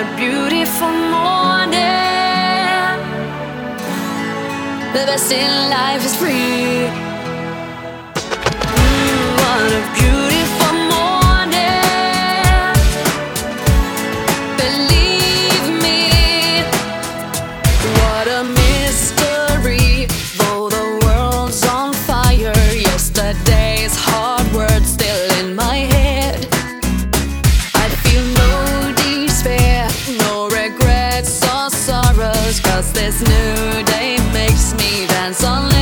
a beautiful morning. The best in life is free. What a beautiful morning. Believe me, what a mystery. Though the world's on fire, yesterday's hard words still in my head. I feel no despair, no regrets or sorrows, 'cause this new day makes me dance on